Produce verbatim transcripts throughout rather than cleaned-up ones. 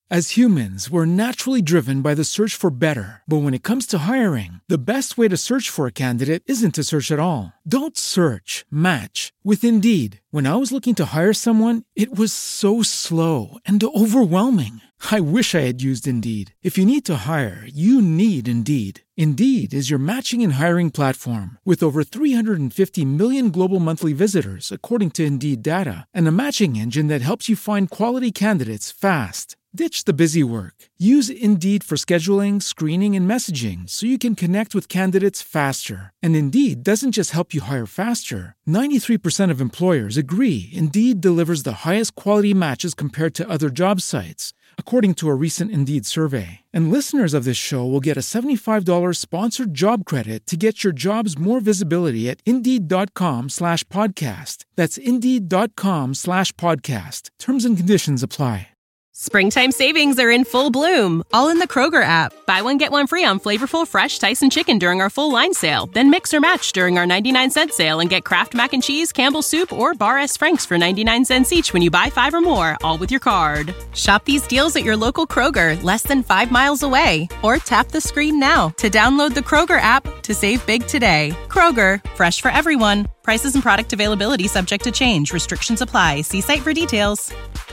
As humans, we're naturally driven by the search for better. But when it comes to hiring, the best way to search for a candidate isn't to search at all. Don't search, match with Indeed. When I was looking to hire someone, it was so slow and overwhelming. I wish I had used Indeed. If you need to hire, you need Indeed. Indeed is your matching and hiring platform with over three hundred fifty million global monthly visitors, according to Indeed data, and a matching engine that helps you find quality candidates fast. Ditch the busy work. Use Indeed for scheduling, screening, and messaging so you can connect with candidates faster. And Indeed doesn't just help you hire faster. ninety-three percent of employers agree Indeed delivers the highest quality matches compared to other job sites, according to a recent Indeed survey. And listeners of this show will get a seventy-five dollars sponsored job credit to get your jobs more visibility at Indeed.com slash podcast. That's Indeed.com slash podcast. Terms and conditions apply. Springtime savings are in full bloom, all in the Kroger app. Buy one, get one free on flavorful, fresh Tyson chicken during our full line sale. Then mix or match during our ninety-nine cent sale and get Kraft Mac and Cheese, Campbell's Soup, or Bar S. Frank's for ninety-nine cents each when you buy five or more, all with your card. Shop these deals at your local Kroger, less than five miles away. Or tap the screen now to download the Kroger app to save big today. Kroger, fresh for everyone. Prices and product availability subject to change. Restrictions apply. See site for details.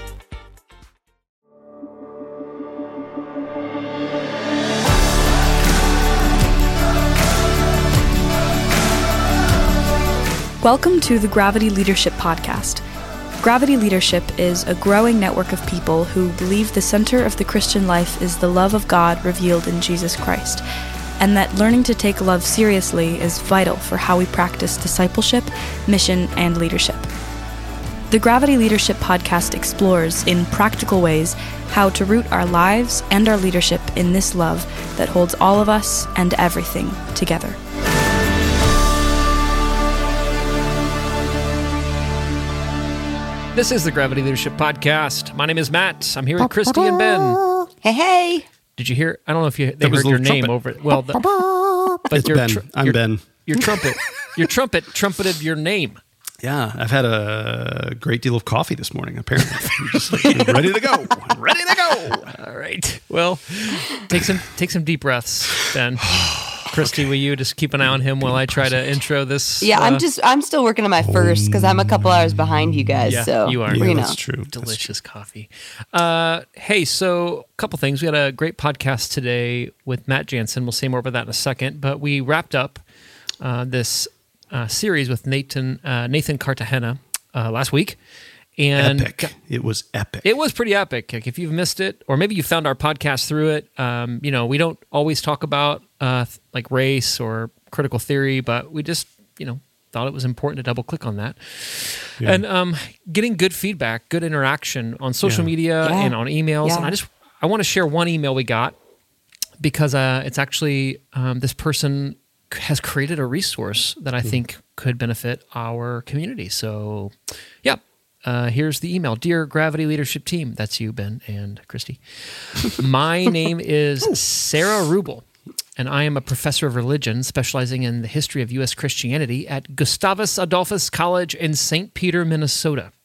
Welcome to the Gravity Leadership Podcast. Gravity Leadership is a growing network of people who believe the center of the Christian life is the love of God revealed in Jesus Christ, and that learning to take love seriously is vital for how we practice discipleship, mission, and leadership. The Gravity Leadership Podcast explores, in practical ways, how to root our lives and our leadership in this love that holds all of us and everything together. This is the Gravity Leadership Podcast. My name is Matt. I'm here with Christy and Ben. Hey, hey. Did you hear? I don't know if you they heard your name over it. Well, the, but it's your, Ben. Tr- I'm your, Ben. Your trumpet, your trumpet trumpeted your name. Yeah, I've had a great deal of coffee this morning, apparently. I'm just like, ready to go. I'm ready to go. All right. Well, take some take some deep breaths, Ben. Christy, will you just keep an eye on him while I try to intro this? Yeah, uh, I'm just, I'm still working on my first because I'm a couple hours behind you guys. Yeah, so you are. Yeah, you know. that's true. Delicious coffee. Uh, hey, so a couple things. We had a great podcast today with Matt Jansen. We'll say more about that in a second. But we wrapped up uh, this uh, series with Nathan uh, Nathan Cartagena uh, last week. And epic. It was epic. It was pretty epic. Like if you've missed it, or maybe you found our podcast through it, um, you know, we don't always talk about uh, like race or critical theory, but we just, you know, thought it was important to double click on that. Yeah. And um, getting good feedback, good interaction on social yeah. media yeah. and on emails. Yeah. And I just, I want to share one email we got because uh, it's actually, um, this person has created a resource that I mm. think could benefit our community. So, yeah. Uh, here's the email. Dear Gravity Leadership Team, that's you, Ben and Christy. My name is Sarah Rubel, and I am a professor of religion specializing in the history of U S Christianity at Gustavus Adolphus College in Saint Peter, Minnesota.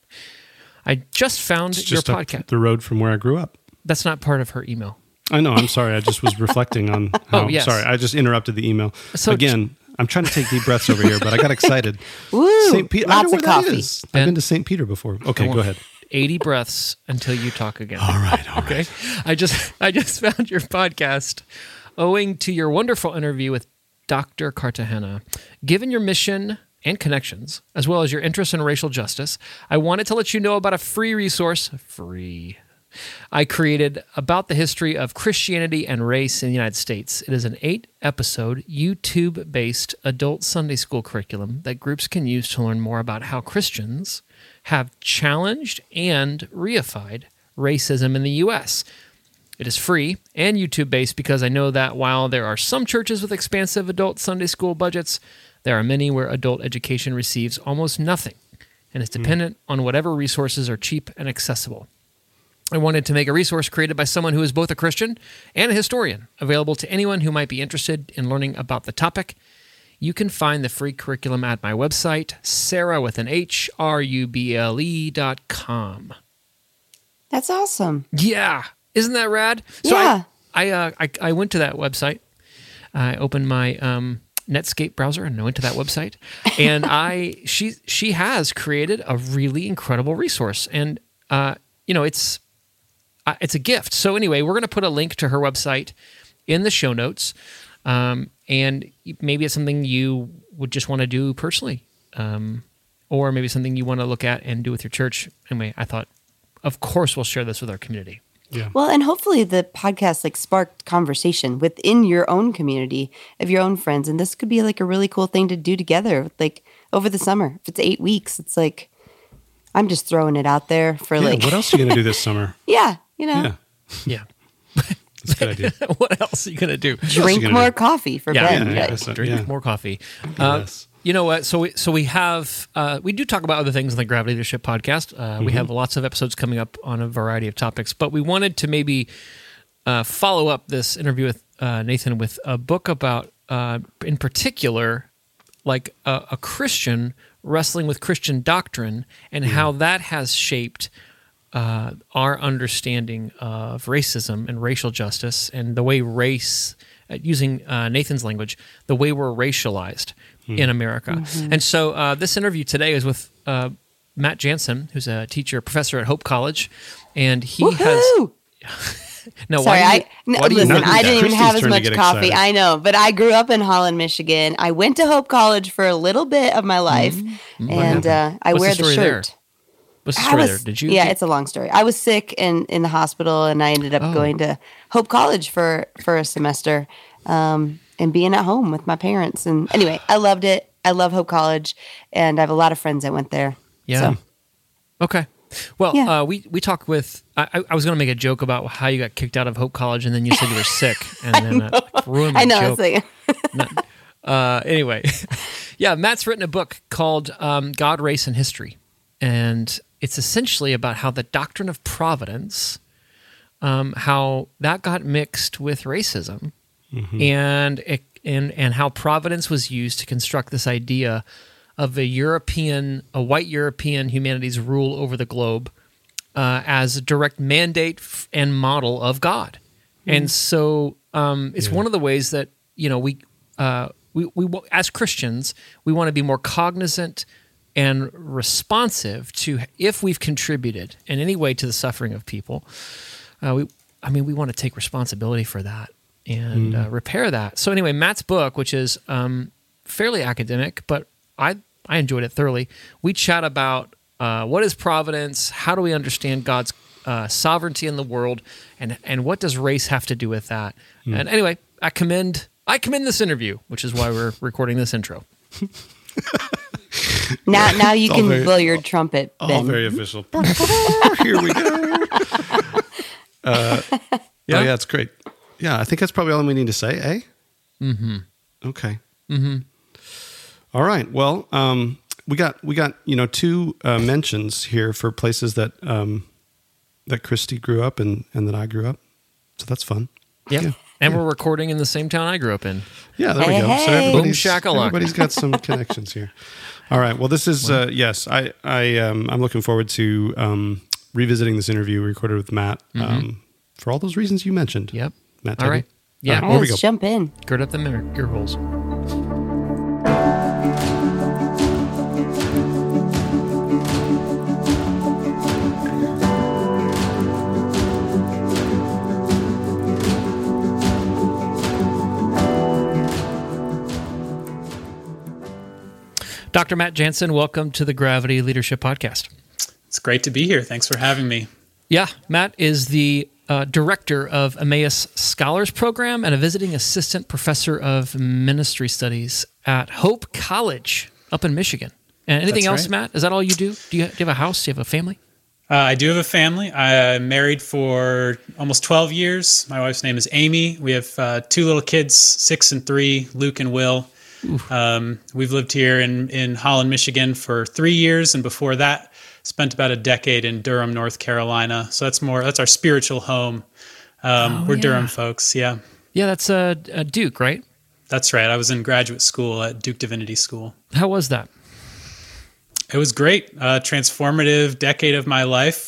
I just found it's your just up podcast. The road from where I grew up. That's not part of her email. I know. I'm sorry. I just was reflecting on how, oh, yes. Sorry, I just interrupted the email. So Again, I'm trying to take deep breaths over here, but I got excited. Woo! Saint Peter. Lots I know where of that coffee. is. I've been to Saint Peter before. Okay, go ahead. eighty breaths until you talk again. All right, all okay. right. I just I just found your podcast owing to your wonderful interview with Doctor Cartagena. Given your mission and connections, as well as your interest in racial justice, I wanted to let you know about a free resource, free, I created about the history of Christianity and race in the United States. It is an eight-episode, YouTube-based adult Sunday school curriculum that groups can use to learn more about how Christians have challenged and reified racism in the U S. It is free and YouTube-based because I know that while there are some churches with expansive adult Sunday school budgets, there are many where adult education receives almost nothing and is dependent mm. on whatever resources are cheap and accessible. I wanted to make a resource created by someone who is both a Christian and a historian, available to anyone who might be interested in learning about the topic. You can find the free curriculum at my website, Sarah with an H, R U B L E dot com. That's awesome. Yeah. Isn't that rad? So Yeah. I I, uh, I I went to that website. I opened my um, Netscape browser and I went to that website, and I she she has created a really incredible resource, and uh, you know it's uh, it's a gift. So anyway, we're going to put a link to her website in the show notes, um, and maybe it's something you would just want to do personally, um, or maybe something you want to look at and do with your church. Anyway, I thought, of course, we'll share this with our community. Yeah. Well, and hopefully the podcast like sparked conversation within your own community of your own friends, and this could be like a really cool thing to do together, like over the summer. If it's eight weeks, it's like I'm just throwing it out there for Yeah, like what else are you going to do this summer? yeah, you know, Yeah. Yeah. That's a good idea. What else are you going to do? drink gonna more do? coffee for Yeah, Ben. yeah, yeah, like- that's- Drink yeah. more coffee. Uh, Yes. You know what? So we so we have uh, we do talk about other things in the Gravity Leadership podcast. Uh, Mm-hmm. We have lots of episodes coming up on a variety of topics, but we wanted to maybe uh, follow up this interview with uh, Nathan with a book about, uh, in particular, like a, a Christian wrestling with Christian doctrine and how that has shaped uh, our understanding of racism and racial justice and the way race, uh, using uh, Nathan's language, the way we're racialized in America. And so uh, this interview today is with uh, Matt Jansen, who's a teacher, professor at Hope College, and he has. Woohoo! No, Sorry, why do you- I no, why do you listen. not do I that? didn't even Christy's have as turn to much get coffee. excited. I know, but I grew up in Holland, Michigan. I went to Hope College for a little bit of my life, and uh, I What's wear the the, story there? shirt. What's the I story was- there? Did you? Yeah, get- it's a long story. I was sick and in the hospital, and I ended up Oh. going to Hope College for for a semester, um, and being at home with my parents. And anyway, I loved it. I love Hope College, and I have a lot of friends that went there. Yeah. So, Okay. Well, Yeah. uh, we we talked with. I, I- I was going to make a joke about how you got kicked out of Hope College, and then you said you were sick, and then uh, ruined my I know. joke. It's like, Not- uh, anyway, yeah, Matt's written a book called um, God, Race, and History. And it's essentially about how the doctrine of providence, um, how that got mixed with racism, and, it, and, and how providence was used to construct this idea of a European, a white European humanities rule over the globe uh, as a direct mandate f- and model of God. And so um, it's one of the ways that, you know, we, uh, we, we, as Christians, we want to be more cognizant and responsive to if we've contributed in any way to the suffering of people. Uh, we, I mean, we want to take responsibility for that and uh, repair that. So anyway, Matt's book, which is um, fairly academic, but I I enjoyed it thoroughly. We chat about uh, what is providence, how do we understand God's uh, sovereignty in the world, and and what does race have to do with that. And anyway, I commend I commend this interview, which is why we're recording this intro. now, now you all can very- blow your trumpet, All Ben. very official. Here we go. Uh, Yeah? Oh, yeah, it's great. Yeah, I think that's probably all we need to say, eh? Mm-hmm. Okay. Mm-hmm. All right. Well, um, we got we got you know two uh, mentions here for places that um, that Christy grew up and and that I grew up. So that's fun. Yep. Yeah. And we're recording in the same town I grew up in. Yeah, there we Hey, go. So hey. everybody's, Boom shakalaka. everybody's got some connections here. All right. Well, this is uh, yes. I I um, I'm looking forward to um, revisiting this interview we recorded with Matt um, for all those reasons you mentioned. Yep. Matt. All Teddy. right. Yeah. All All right, here right, we go. let's jump in. Gird up the ear, ear holes. Doctor Matt Jansen, welcome to the Gravity Leadership Podcast. It's great to be here. Thanks for having me. Yeah, Matt is the uh, director of Emmaus Scholars Program and a visiting assistant professor of ministry studies at Hope College up in Michigan. And anything That's else, right. Matt? Is that all you do? Do you, do you have a house? Do you have a family? Uh, I do have a family. I'm married for almost twelve years. My wife's name is Amy. We have uh, two little kids, six and three, Luke and Will. Um, we've lived here in, in Holland, Michigan for three years. And before that, spent about a decade in Durham, North Carolina. So that's more, that's our spiritual home. Um, Oh, we're yeah. Durham folks. Yeah, Yeah, that's uh, uh, Duke, right? that's right. I was in graduate school at Duke Divinity School. How was that? It was great. Uh, transformative decade of my life.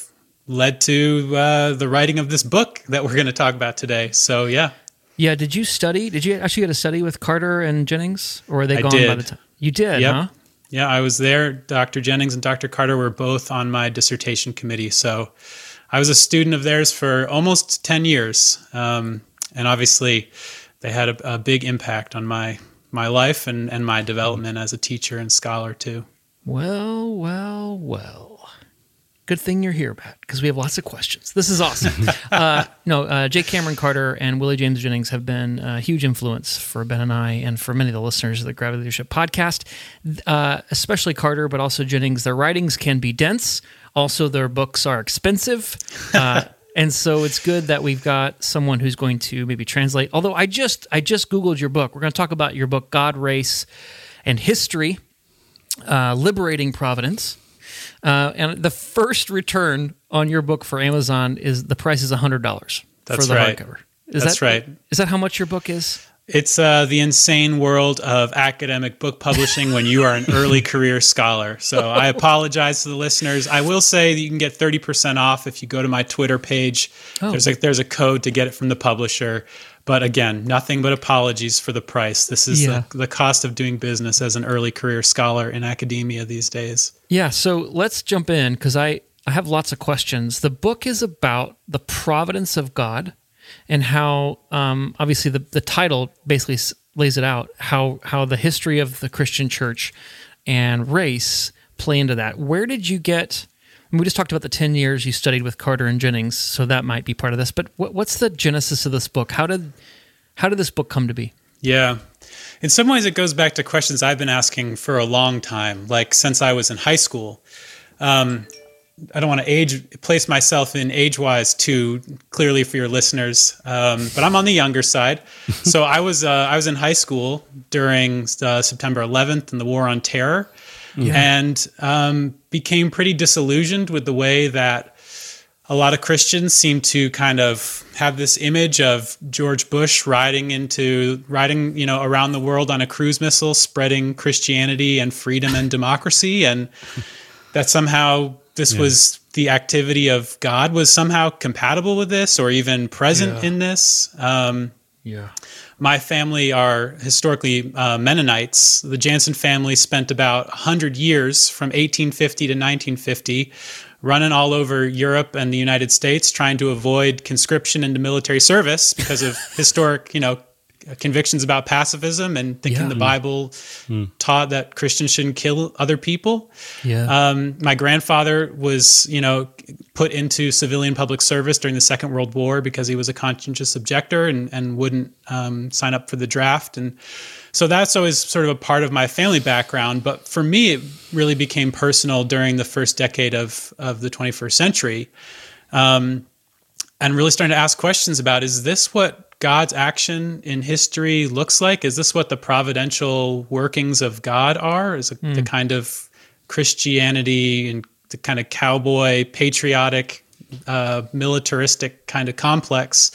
led to uh, the writing of this book that we're going to talk about today. So, yeah. Yeah. Did you study? Did you actually get a study with Carter and Jennings, or were they I gone did. by the time? You did, Yep. huh? Yeah, I was there. Doctor Jennings and Doctor Carter were both on my dissertation committee. So I was a student of theirs for almost ten years. Um, and obviously, they had a, a big impact on my my life and, and my development as a teacher and scholar, too. Well, well, well. Good thing you're here, Pat, because we have lots of questions. This is awesome. uh, no, uh, J. Cameron Carter and Willie James Jennings have been a huge influence for Ben and I and for many of the listeners of the Gravity Leadership podcast, uh, especially Carter, but also Jennings. Their writings can be dense. Also, their books are expensive. Uh, and so it's good that we've got someone who's going to maybe translate. Although I just I just Googled your book. We're going to talk about your book, God, Race, and History, uh, Liberating Providence. Uh, and the first return on your book for Amazon is the price is one hundred dollars for That's the right. hardcover. Is That's that, right. Is that how much your book is? It's uh, the insane world of academic book publishing when you are an early career scholar. So I apologize to the listeners. I will say that you can get thirty percent off if you go to my Twitter page. Oh. There's a, there's a code to get it from the publisher. But again, nothing but apologies for the price. This is Yeah. the, the cost of doing business as an early career scholar in academia these days. Yeah, so let's jump in because I, I have lots of questions. The book is about the providence of God and how, um, obviously, the, the title basically s- lays it out, how, how the history of the Christian church and race play into that. Where did you get... I mean, we just talked about the ten years you studied with Carter and Jennings, so that might be part of this. But what, what's the genesis of this book? How did how did this book come to be? Yeah. In some ways, it goes back to questions I've been asking for a long time, like since I was in high school. Um, I don't want to age place myself in age-wise too clearly for your listeners, um, but I'm on the younger side. So I was uh, I was in high school during uh, September eleventh and the War on Terror. Yeah. And um, became pretty disillusioned with the way that a lot of Christians seem to kind of have this image of George Bush riding into riding, you know, around the world on a cruise missile, spreading Christianity and freedom and democracy, and that somehow this yeah. was the activity of God was somehow compatible with this or even present yeah. in this. Um, yeah. My family are historically uh, Mennonites. The Jansen family spent about one hundred years from eighteen fifty to nineteen fifty running all over Europe and the United States trying to avoid conscription into military service because of historic, you know, convictions about pacifism and thinking Yeah. the Bible mm. taught that Christians shouldn't kill other people. Yeah. Um, my grandfather was, you know, put into civilian public service during the Second World War because he was a conscientious objector and, and wouldn't um, sign up for the draft. And so that's always sort of a part of my family background. But for me, it really became personal during the first decade of, of the twenty-first century. Um, and really starting to ask questions about, is this what God's action in history looks like? Is this what the providential workings of God are? Is it mm. the kind of Christianity and the kind of cowboy, patriotic, uh, militaristic kind of complex?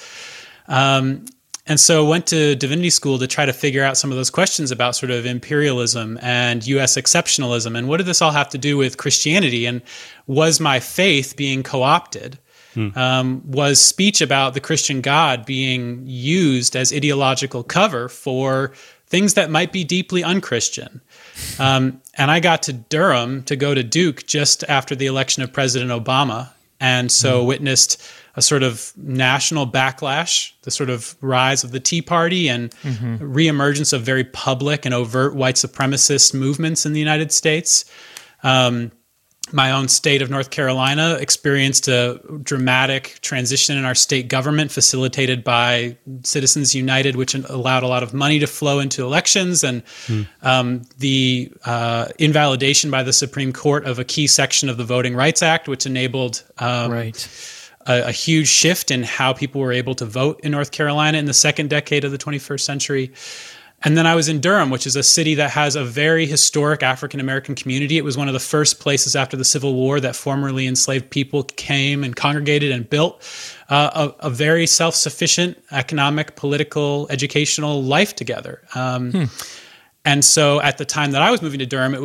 Um, and so went to divinity school to try to figure out some of those questions about sort of imperialism and U S exceptionalism. And what did this all have to do with Christianity? And was my faith being co-opted? Hmm. Um, was speech about the Christian God being used as ideological cover for things that might be deeply unchristian? Um, and I got to Durham to go to Duke just after the election of President Obama, and so hmm. witnessed a sort of national backlash, the sort of rise of the Tea Party and mm-hmm. reemergence of very public and overt white supremacist movements in the United States. Um, My own state of North Carolina experienced a dramatic transition in our state government facilitated by Citizens United, which allowed a lot of money to flow into elections, and mm. um, the uh, invalidation by the Supreme Court of a key section of the Voting Rights Act, which enabled um, right. a, a huge shift in how people were able to vote in North Carolina in the second decade of the twenty-first century. And then I was in Durham, which is a city that has a very historic African-American community. It was one of the first places after the Civil War that formerly enslaved people came and congregated and built uh, a, a very self-sufficient economic, political, educational life together. Um, hmm. And so at the time that I was moving to Durham, it was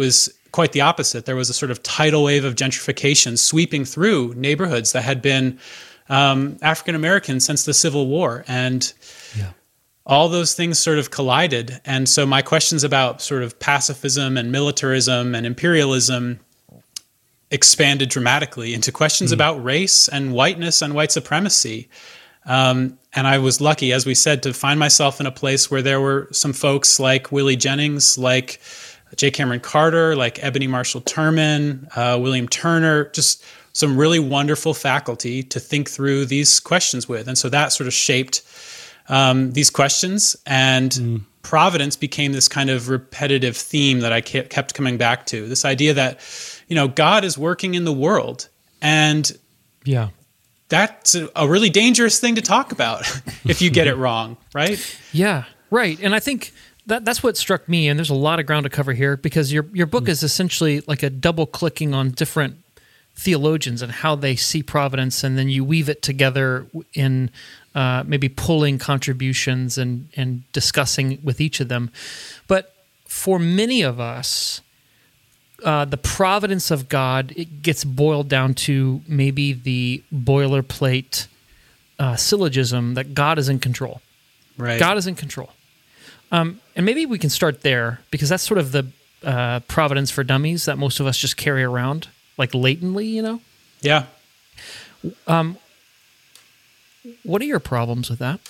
quite the opposite. There was a sort of tidal wave of gentrification sweeping through neighborhoods that had been um, African American since the Civil War. And Yeah. all those things sort of collided. And so my questions about sort of pacifism and militarism and imperialism expanded dramatically into questions mm. about race and whiteness and white supremacy. Um, and I was lucky, as we said, to find myself in a place where there were some folks like Willie Jennings, like J. Cameron Carter, like Ebony Marshall Turman, uh, William Turner, just some really wonderful faculty to think through these questions with. And so that sort of shaped um, these questions. And mm. providence became this kind of repetitive theme that I kept coming back to. This idea that, you know, God is working in the world. And yeah. that's a, a really dangerous thing to talk about if you get it wrong, right? Yeah, right. And I think that that's what struck me, and there's a lot of ground to cover here, because your your book mm. is essentially like a double-clicking on different theologians and how they see providence, and then you weave it together in uh, maybe pulling contributions and, and discussing with each of them. But for many of us, Uh, the providence of God, it gets boiled down to maybe the boilerplate uh, syllogism that God is in control. Right. God is in control. Um, and maybe we can start there, because that's sort of the uh, providence for dummies that most of us just carry around, like latently, you know? Yeah. Um, what are your problems with that?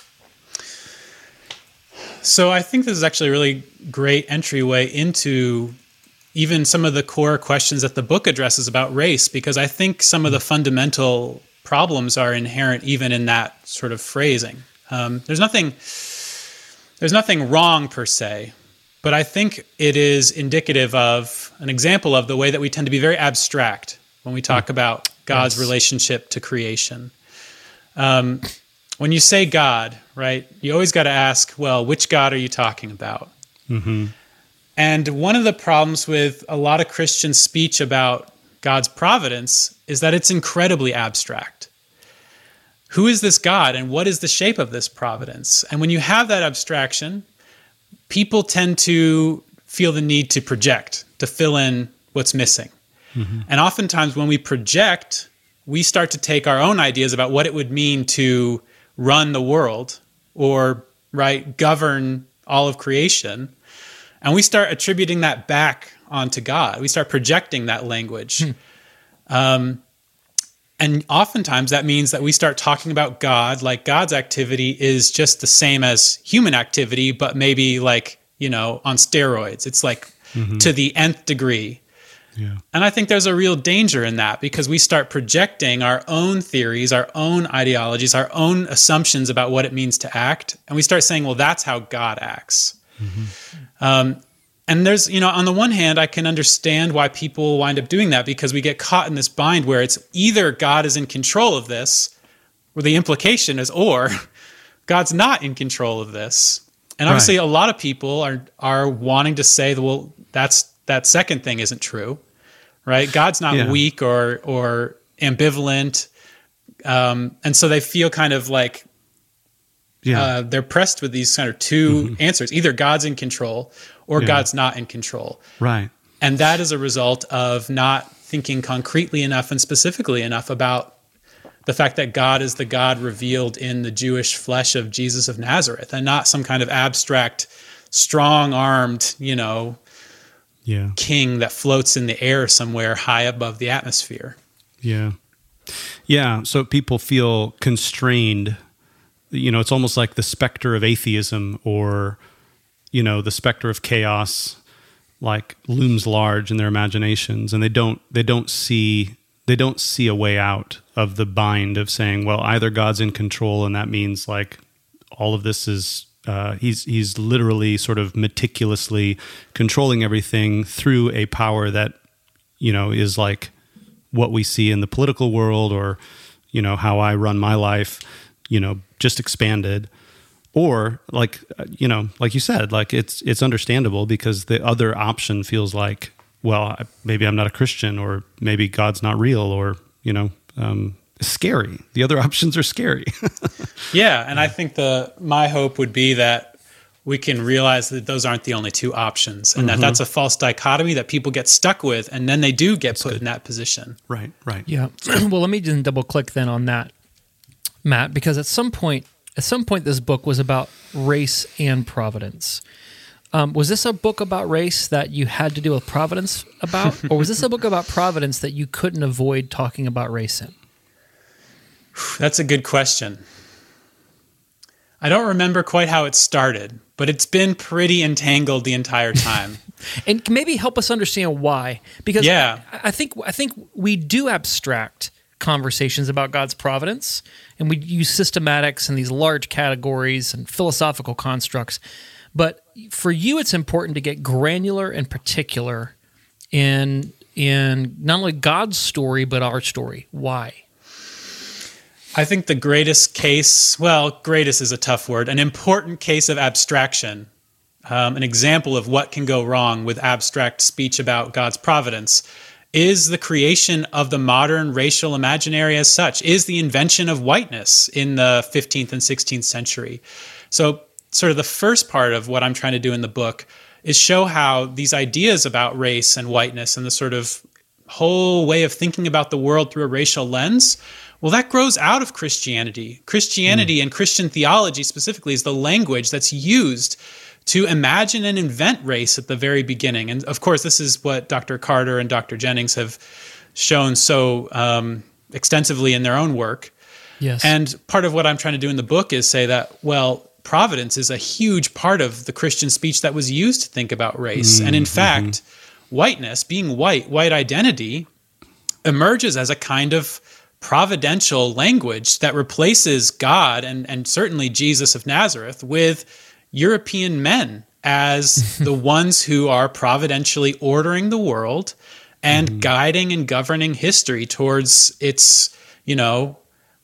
So I think this is actually a really great entryway into even some of the core questions that the book addresses about race, because I think some of the fundamental problems are inherent even in that sort of phrasing. Um, there's nothing, there's nothing wrong per se, but I think it is indicative of an example of the way that we tend to be very abstract when we talk about God's yes. relationship to creation. Um, when you say God, right, you always got to ask, well, which God are you talking about? Mm-hmm. And one of the problems with a lot of Christian speech about God's providence is that it's incredibly abstract. Who is this God, and what is the shape of this providence? And when you have that abstraction, people tend to feel the need to project, to fill in what's missing. Mm-hmm. And oftentimes when we project, we start to take our own ideas about what it would mean to run the world or, right, govern all of creation, and we start attributing that back onto God. We start projecting that language. Hmm. Um, and oftentimes that means that we start talking about God like God's activity is just the same as human activity, but maybe like, you know, on steroids. It's like mm-hmm. to the nth degree. Yeah. And I think there's a real danger in that, because we start projecting our own theories, our own ideologies, our own assumptions about what it means to act. And we start saying, well, that's how God acts. Mm-hmm. Um, and there's, you know, on the one hand, I can understand why people wind up doing that, because we get caught in this bind where it's either God is in control of this, or the implication is, or God's not in control of this. And obviously right. a lot of people are are wanting to say, well, that's that second thing isn't true, right? God's not yeah. weak or or ambivalent. Um, and so they feel kind of like, Yeah. Uh, they're pressed with these kind of two mm-hmm. answers. Either God's in control or yeah. God's not in control. Right. And that is a result of not thinking concretely enough and specifically enough about the fact that God is the God revealed in the Jewish flesh of Jesus of Nazareth, and not some kind of abstract, strong-armed, you know, yeah. king that floats in the air somewhere high above the atmosphere. Yeah. Yeah. So people feel constrained. You know, it's almost like the specter of atheism, or, you know, the specter of chaos, like looms large in their imaginations, and they don't they don't see they don't see a way out of the bind of saying, well, either God's in control, and that means like all of this is uh, he's he's literally sort of meticulously controlling everything through a power that, you know, is like what we see in the political world, or, you know, how I run my life, you know, just expanded. Or like, you know, like you said, like it's it's understandable, because the other option feels like, well, maybe I'm not a Christian, or maybe God's not real, or, you know, um, scary. The other options are scary. Yeah, and I think the my hope would be that we can realize that those aren't the only two options, and Mm-hmm. that that's a false dichotomy that people get stuck with, and then they do get That's put good. in that position. Right, right. Yeah. Well, let me just double click then on that, Matt, because at some point, at some point, this book was about race and providence. Um, was this a book about race that you had to do with providence about, or was this a book about providence that you couldn't avoid talking about race in? That's a good question. I don't remember quite how it started, but it's been pretty entangled the entire time. And maybe help us understand why, because Yeah. I, I think I think we do abstract conversations about God's providence, and we use systematics and these large categories and philosophical constructs. But for you, it's important to get granular and particular in in not only God's story but our story. Why? I think the greatest case, well, greatest is a tough word, an important case of abstraction, um, an example of what can go wrong with abstract speech about God's providence, is the creation of the modern racial imaginary as such, is the invention of whiteness in the fifteenth and sixteenth century. So sort of the first part of what I'm trying to do in the book is show how these ideas about race and whiteness and the sort of whole way of thinking about the world through a racial lens, well, that grows out of Christianity. Christianity mm. and Christian theology specifically is the language that's used to imagine and invent race at the very beginning. And of course, this is what Doctor Carter and Doctor Jennings have shown so um, extensively in their own work. Yes. And part of what I'm trying to do in the book is say that, well, providence is a huge part of the Christian speech that was used to think about race. Mm, and in fact, mm-hmm. whiteness, being white, white identity, emerges as a kind of providential language that replaces God and, and certainly Jesus of Nazareth with European men as the ones who are providentially ordering the world and mm-hmm. guiding and governing history towards its, you know,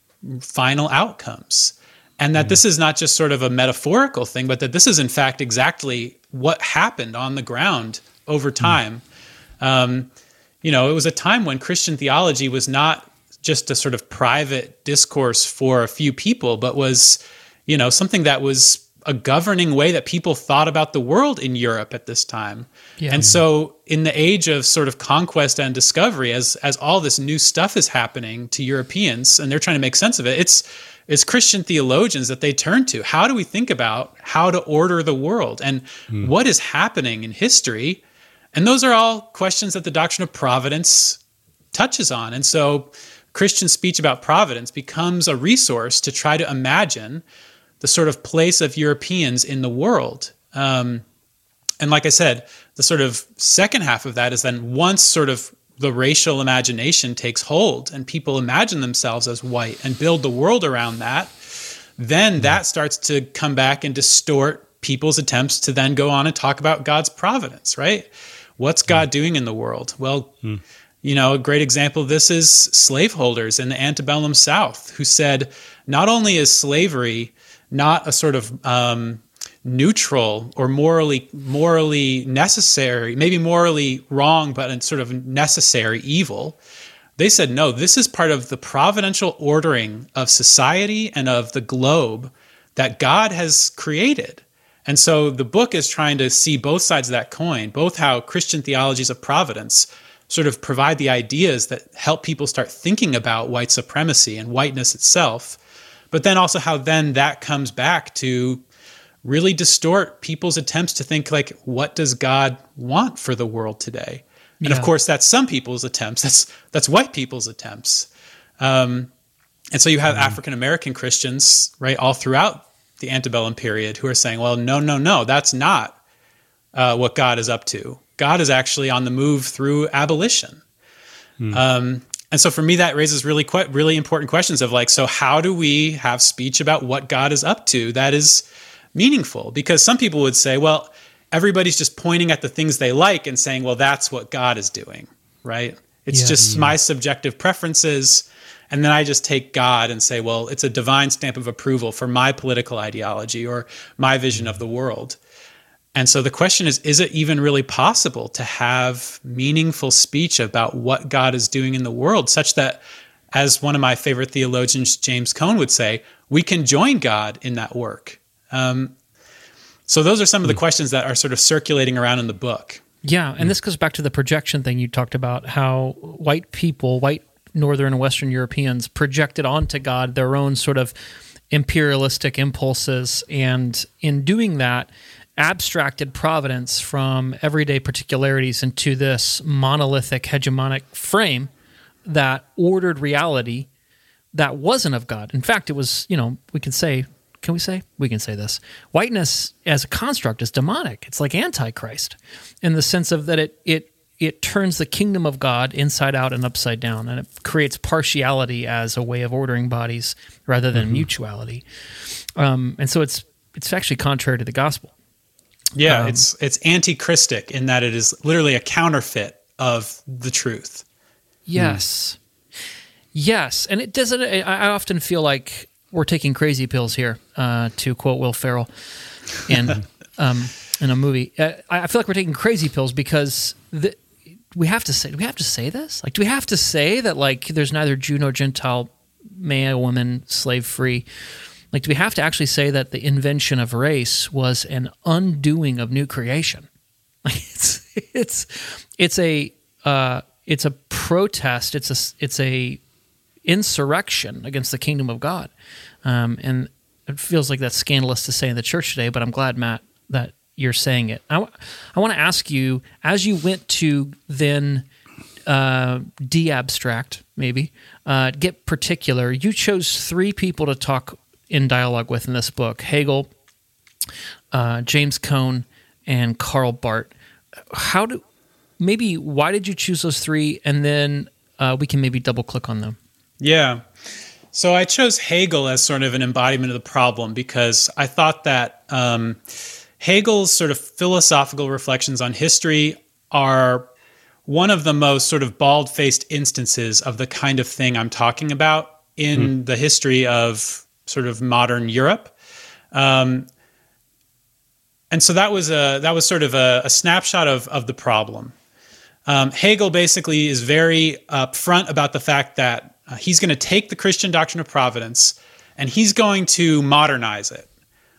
final outcomes. And that mm-hmm. this is not just sort of a metaphorical thing, but that this is in fact exactly what happened on the ground over time. Mm-hmm. Um, you know, it was a time when Christian theology was not just a sort of private discourse for a few people, but was, you know, something that was a governing way that people thought about the world in Europe at this time. Yeah. And so in the age of sort of conquest and discovery, as as all this new stuff is happening to Europeans and they're trying to make sense of it, it's it's Christian theologians that they turn to. How do we think about how to order the world and mm. what is happening in history? And those are all questions that the doctrine of providence touches on. And so Christian speech about providence becomes a resource to try to imagine the sort of place of Europeans in the world. Um, and like I said, the sort of second half of that is then once sort of the racial imagination takes hold and people imagine themselves as white and build the world around that, then that starts to come back and distort people's attempts to then go on and talk about God's providence, right? What's God doing in the world? Well, mm. you know, a great example of this is slaveholders in the antebellum South who said, not only is slavery not a sort of um, neutral or morally morally necessary, maybe morally wrong, but a sort of necessary evil. They said, no, this is part of the providential ordering of society and of the globe that God has created. And so the book is trying to see both sides of that coin, both how Christian theologies of providence sort of provide the ideas that help people start thinking about white supremacy and whiteness itself, but then also how then that comes back to really distort people's attempts to think like, what does God want for the world today? And yeah. of course, that's some people's attempts. That's that's white people's attempts. Um, and so you have mm-hmm. African-American Christians, right, all throughout the antebellum period who are saying, well, no, no, no, that's not uh, what God is up to. God is actually on the move through abolition. Mm. Um, and so for me, that raises really quite really important questions of like, so how do we have speech about what God is up to that is meaningful? Because some people would say, well, everybody's just pointing at the things they like and saying, well, that's what God is doing, right? It's yeah, just yeah. my subjective preferences. And then I just take God and say, well, it's a divine stamp of approval for my political ideology or my vision of the world. And so the question is, is it even really possible to have meaningful speech about what God is doing in the world such that, as one of my favorite theologians, James Cone, would say, we can join God in that work? Um, So those are some of the questions that are sort of circulating around in the book. Yeah, and this goes back to the projection thing you talked about, how white people, white Northern and Western Europeans projected onto God their own sort of imperialistic impulses, and in doing that, abstracted providence from everyday particularities into this monolithic hegemonic frame that ordered reality that wasn't of God. In fact, it was, you know, we can say, can we say? We can say this. Whiteness as a construct is demonic. It's like Antichrist in the sense of that it it it turns the kingdom of God inside out and upside down, and it creates partiality as a way of ordering bodies rather than mm-hmm. mutuality. Um, and so it's it's actually contrary to the gospel. Yeah, um, it's it's anti-Christic in that it is literally a counterfeit of the truth. Yes. Mm. Yes, and it doesn't. I often feel like we're taking crazy pills here, uh, to quote Will Ferrell in um, in a movie. Uh, I feel like we're taking crazy pills because the, we have to say. Do we have to say this? Like, do we have to say that like there's neither Jew nor Gentile, male, woman, slave free? Like, do we have to actually say that the invention of race was an undoing of new creation? Like, it's it's it's a uh, it's a protest. It's a it's a insurrection against the kingdom of God. Um, and it feels like that's scandalous to say in the church today, but I'm glad, Matt, that you're saying it. I, w- I want to ask you, as you went to then uh, de-abstract, maybe, uh, get particular, you chose three people to talk in dialogue with in this book: Hegel, uh, James Cone, and Karl Barth. How do, maybe, why did you choose those three? And then uh, we can maybe double click on them. Yeah. So I chose Hegel as sort of an embodiment of the problem because I thought that um, Hegel's sort of philosophical reflections on history are one of the most sort of bald-faced instances of the kind of thing I'm talking about in mm. the history of sort of modern Europe. Um, and so that was a that was sort of a, a snapshot of, of the problem. Um, Hegel basically is very upfront about the fact that Uh, he's going to take the Christian doctrine of providence and he's going to modernize it.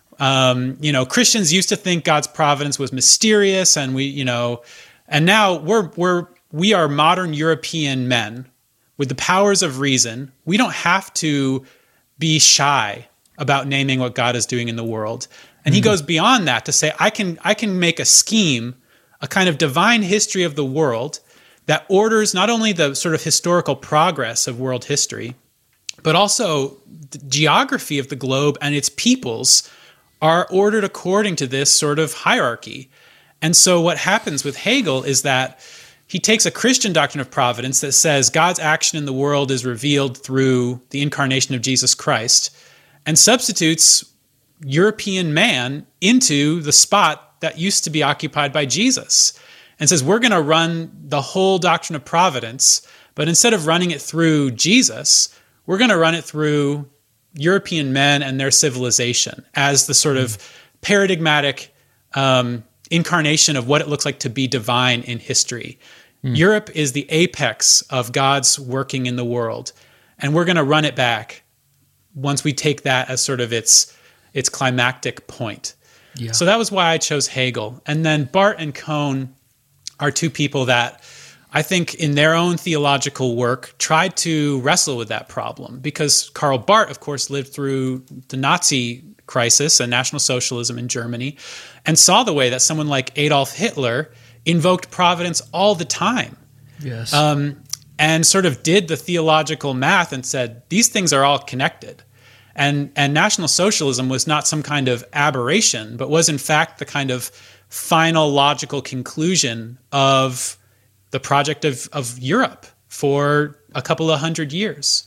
Um, you know, Christians used to think God's providence was mysterious, and we, you know, and now we're we're we are modern European men with the powers of reason. We don't have to be shy about naming what God is doing in the world. And mm-hmm. he goes beyond that to say, I can I can make a scheme, a kind of divine history of the world that orders not only the sort of historical progress of world history, but also the geography of the globe and its peoples are ordered according to this sort of hierarchy. And so what happens with Hegel is that he takes a Christian doctrine of providence that says God's action in the world is revealed through the incarnation of Jesus Christ, and substitutes European man into the spot that used to be occupied by Jesus. And says, we're going to run the whole doctrine of providence, but instead of running it through Jesus, we're going to run it through European men and their civilization as the sort of paradigmatic um, incarnation of what it looks like to be divine in history. Mm. Europe is the apex of God's working in the world, and we're going to run it back once we take that as sort of its its climactic point. Yeah. So that was why I chose Hegel. And then Barth and Cone are two people that I think in their own theological work tried to wrestle with that problem, because Karl Barth, of course, lived through the Nazi crisis and National Socialism in Germany and saw the way that someone like Adolf Hitler invoked providence all the time. Yes. Um, and sort of did the theological math and said, these things are all connected. And, and National Socialism was not some kind of aberration, but was in fact the kind of final logical conclusion of the project of, of Europe for a couple of hundred years.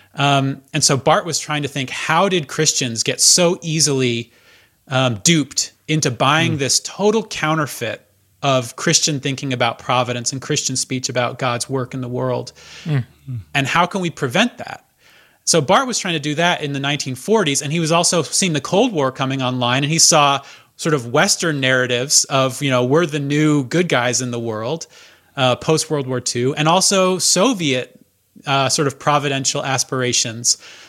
Um, and so Barth was trying to think, how did Christians get so easily um, duped into buying mm. this total counterfeit of Christian thinking about providence and Christian speech about God's work in the world? Mm. And how can we prevent that? So Barth was trying to do that in the nineteen forties, and he was also seeing the Cold War coming online, and he saw sort of Western narratives of, you know, we're the new good guys in the world, uh, post-World War Two, and also Soviet uh, sort of providential aspirations.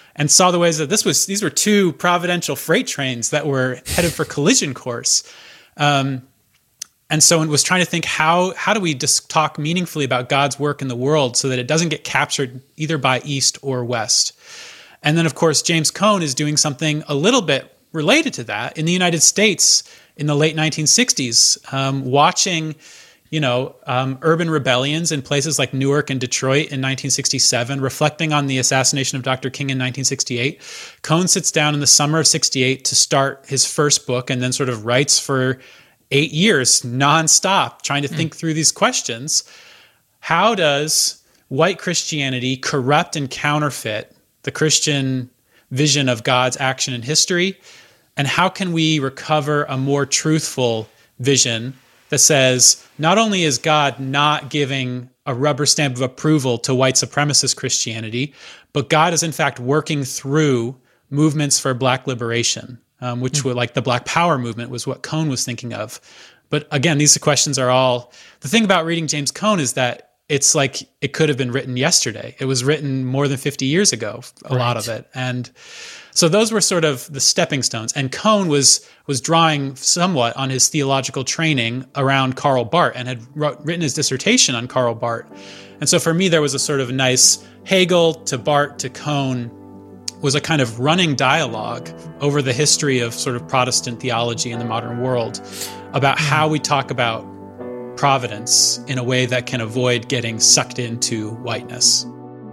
and saw the ways that this was these were two providential freight trains that were headed for collision course. Um, and so it was trying to think how how do we just talk meaningfully about God's work in the world so that it doesn't get captured either by East or West. And then, of course, James Cone is doing something a little bit related to that in the United States in the late nineteen sixties, um, watching, you know, um, urban rebellions in places like Newark and Detroit in nineteen sixty-seven, reflecting on the assassination of Doctor King in nineteen sixty-eight. Cone sits down in the summer of sixty-eight to start his first book and then sort of writes for eight years nonstop, trying to mm. think through these questions. How does white Christianity corrupt and counterfeit the Christian vision of God's action in history? And how can we recover a more truthful vision that says, not only is God not giving a rubber stamp of approval to white supremacist Christianity, but God is in fact working through movements for Black liberation, um, which mm-hmm. were like the Black Power movement was what Cone was thinking of. But again, these questions are all, the thing about reading James Cone is that it's like it could have been written yesterday. It was written more than fifty years ago, a right. lot of it. And so those were sort of the stepping stones. And Cone was was drawing somewhat on his theological training around Karl Barth and had wrote, written his dissertation on Karl Barth. And so for me, there was a sort of nice Hegel to Barth to Cone was a kind of running dialogue over the history of sort of Protestant theology in the modern world about how we talk about providence in a way that can avoid getting sucked into whiteness.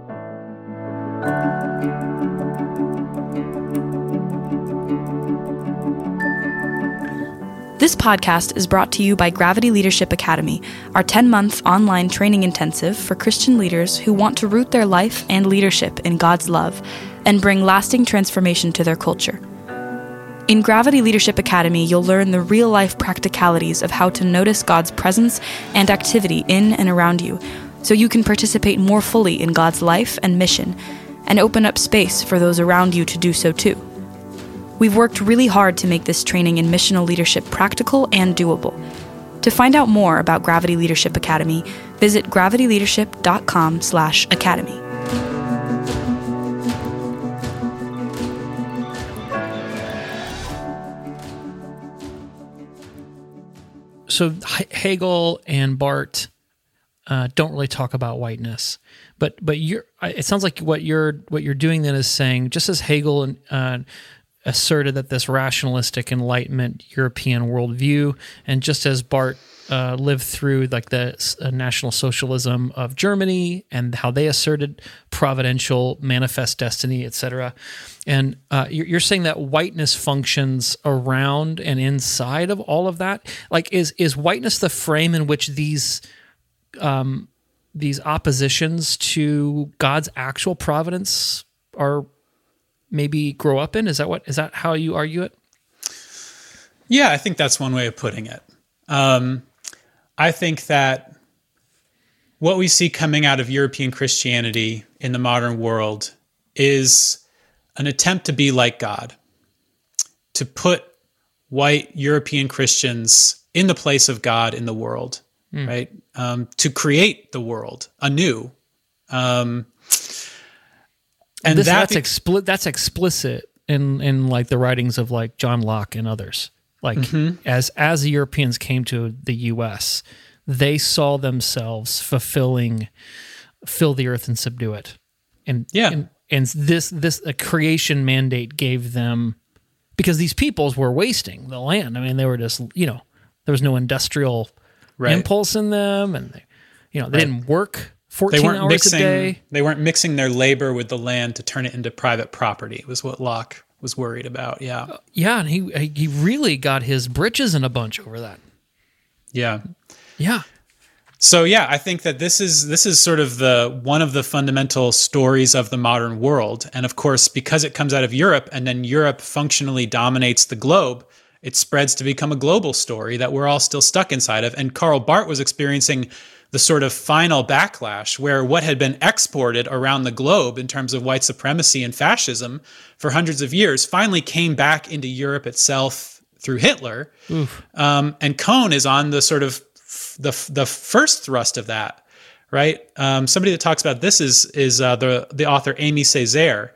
This podcast is brought to you by Gravity Leadership Academy, our ten-month online training intensive for Christian leaders who want to root their life and leadership in God's love and bring lasting transformation to their culture. In Gravity Leadership Academy, you'll learn the real-life practicalities of how to notice God's presence and activity in and around you, so you can participate more fully in God's life and mission, and open up space for those around you to do so too. We've worked really hard to make this training in missional leadership practical and doable. To find out more about Gravity Leadership Academy, visit gravityleadership.com slash academy. So Hegel and Barth uh, don't really talk about whiteness, but but you're. It sounds like what you're what you're doing then is saying, just as Hegel uh, asserted that this rationalistic Enlightenment European worldview, and just as Barth uh, lived through like the uh, National Socialism of Germany and how they asserted providential manifest destiny, et cetera. And uh, you're, you're saying that whiteness functions around and inside of all of that. Like, is is whiteness the frame in which these um, these oppositions to God's actual providence are maybe grow up in? Is that what is that how you argue it? Yeah, I think that's one way of putting it. Um, I think that what we see coming out of European Christianity in the modern world is an attempt to be like God, to put white European Christians in the place of God in the world, mm. right? Um, to create the world anew. Um, and this, that that's, be- expli- that's explicit in, in like the writings of like John Locke and others. Like mm-hmm. as as the Europeans came to the U S, they saw themselves fulfilling, fill the earth and subdue it. And yeah. And, and this this a creation mandate gave them, because these peoples were wasting the land. I mean, they were just, you know, there was no industrial right. impulse in them, and they, you know, they right. didn't work fourteen hours mixing, a day. They weren't mixing their labor with the land to turn it into private property, was what Locke was worried about. Yeah. Uh, yeah. And he, he really got his britches in a bunch over that. Yeah. Yeah. So yeah, I think that this is this is sort of the one of the fundamental stories of the modern world. And of course, because it comes out of Europe and then Europe functionally dominates the globe, it spreads to become a global story that we're all still stuck inside of. And Karl Barth was experiencing the sort of final backlash where what had been exported around the globe in terms of white supremacy and fascism for hundreds of years finally came back into Europe itself through Hitler. Um, and Cone is on the sort of the the first thrust of that, right? Um, somebody that talks about this is is uh, the the author Aimé Césaire,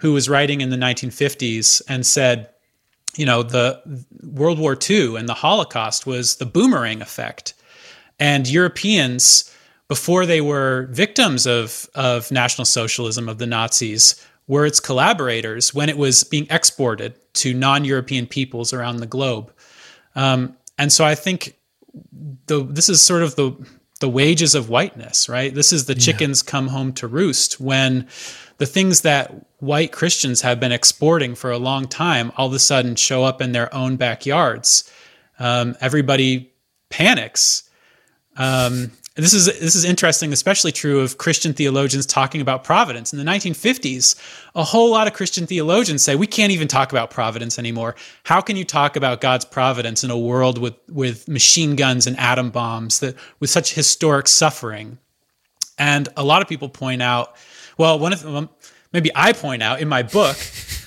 who was writing in the nineteen fifties and said, you know, the World War Two and the Holocaust was the boomerang effect. And Europeans, before they were victims of, of National Socialism, of the Nazis, were its collaborators when it was being exported to non-European peoples around the globe. Um, and so I think the this is sort of the the wages of whiteness, right? This is the chickens yeah. come home to roost, when the things that white Christians have been exporting for a long time all of a sudden show up in their own backyards. Um, everybody panics. Um, this is this is interesting, especially true of Christian theologians talking about providence. In the nineteen fifties, a whole lot of Christian theologians say, we can't even talk about providence anymore. How can you talk about God's providence in a world with, with machine guns and atom bombs, that with such historic suffering? And a lot of people point out, well, one of them, maybe I point out in my book,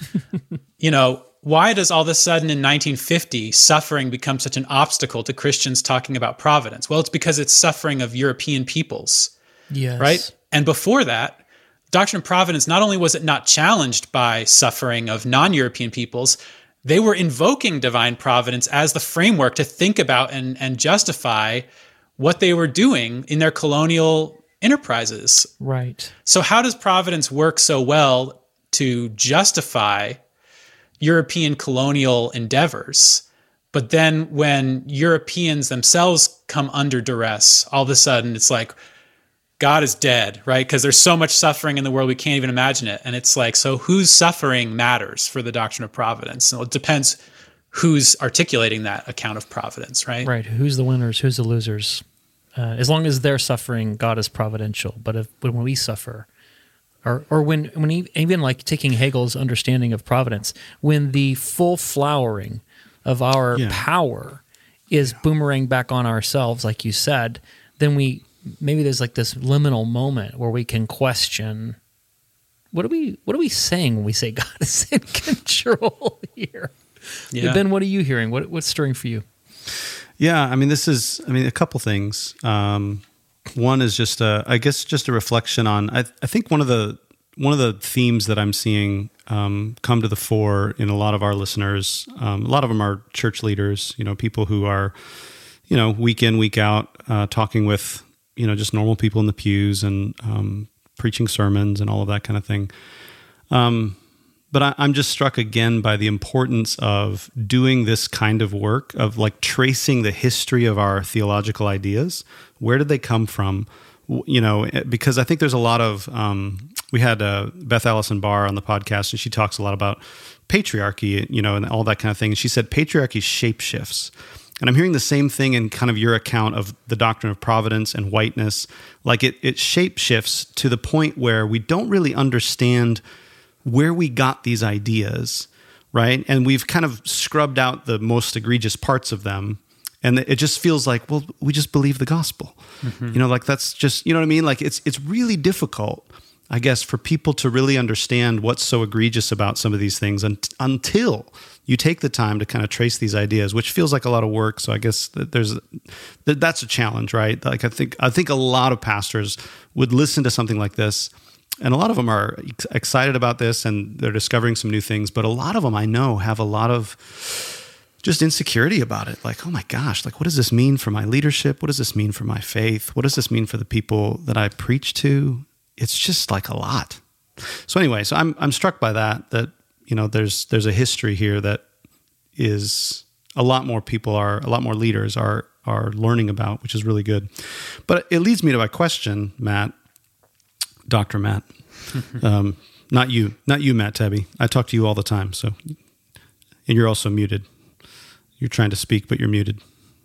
you know, why does all of a sudden in nineteen fifty suffering become such an obstacle to Christians talking about providence? Well, it's because it's suffering of European peoples, yes. right? And before that, doctrine of providence, not only was it not challenged by suffering of non-European peoples, they were invoking divine providence as the framework to think about and, and justify what they were doing in their colonial enterprises. Right. So how does providence work so well to justify European colonial endeavors? But then when Europeans themselves come under duress, all of a sudden it's like, God is dead, right? Because there's so much suffering in the world, we can't even imagine it. And it's like, so whose suffering matters for the doctrine of providence? So it depends who's articulating that account of providence, right? Right. Who's the winners? Who's the losers? Uh, as long as they're suffering, God is providential. But if, when we suffer, or or when when he, even like taking Hegel's understanding of providence, when the full flowering of our yeah. power is yeah. boomerang back on ourselves, like you said, then we maybe there's like this liminal moment where we can question, what are we what are we saying when we say God is in control here? Yeah. Ben, what are you hearing? What what's stirring for you? Yeah, I mean, this is, I mean, a couple things. Um, one is just, a, I guess, just a reflection on, I, I think one of the one of the themes that I'm seeing um, come to the fore in a lot of our listeners, um, a lot of them are church leaders, you know, people who are, you know, week in, week out, uh, talking with, you know, just normal people in the pews and um, preaching sermons and all of that kind of thing. Um But I, I'm just struck again by the importance of doing this kind of work, of like tracing the history of our theological ideas. Where did they come from? You know, because I think there's a lot of, um, we had uh, Beth Allison Barr on the podcast, and she talks a lot about patriarchy, you know, and all that kind of thing. And she said patriarchy shapeshifts. And I'm hearing the same thing in kind of your account of the doctrine of providence and whiteness. Like it, it shapeshifts to the point where we don't really understand where we got these ideas, right? And we've kind of scrubbed out the most egregious parts of them. And it just feels like, well, we just believe the gospel. Mm-hmm. You know, like that's just, you know what I mean? Like it's it's really difficult, I guess, for people to really understand what's so egregious about some of these things un- until you take the time to kind of trace these ideas, which feels like a lot of work. So I guess that there's that that's a challenge, right? Like I think I think a lot of pastors would listen to something like this. And a lot of them are ex- excited about this and they're discovering some new things. But a lot of them I know have a lot of just insecurity about it. Like, oh my gosh, like what does this mean for my leadership? What does this mean for my faith? What does this mean for the people that I preach to? It's just like a lot. So anyway, so I'm I'm struck by that, that, you know, there's there's a history here that is a lot more people are, a lot more leaders are are learning about, which is really good. But it leads me to my question, Matt. Doctor Matt, um, not you, not you, Matt Tebby. I talk to you all the time, so, and you're also muted. You're trying to speak, but you're muted.